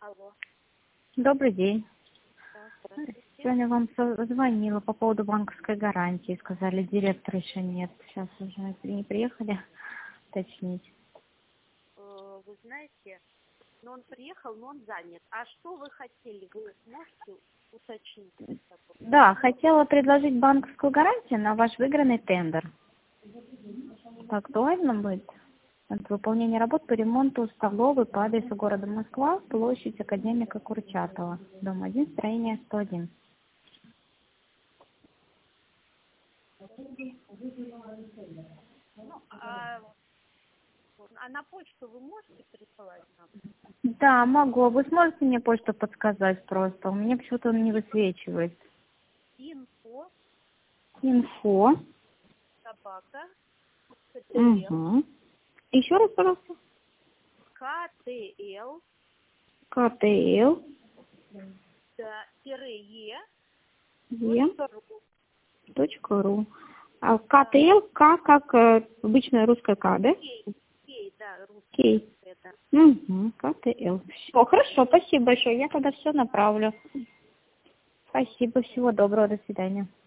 Алло. Добрый день. Да, здравствуйте. Сегодня вам звонила по поводу банковской гарантии. Сказали, директора еще нет. Сейчас уже не приехали уточнить. Вы знаете, но он приехал, но он занят. А что вы хотели? Вы можете уточнить? Да, хотела предложить банковскую гарантию на ваш выигранный тендер. Актуально будет? Это выполнение работ по ремонту столовой по адресу города Москва, площадь Академика Курчатова, дом 1, строение 101. Ну, а на почту вы можете присылать нам? Да, могу. Вы сможете мне почту подсказать просто? У меня почему-то он не высвечивает. Info, Инфо. собака, Угу. Еще раз, пожалуйста. ktl, КТЛ. Е.ру. А КТЛ, К как обычная русская К, да? Кей, да, русский. Кей. Это. Угу. КТЛ. Все, хорошо, спасибо большое. Я тогда все направлю. Спасибо, всего доброго, до свидания.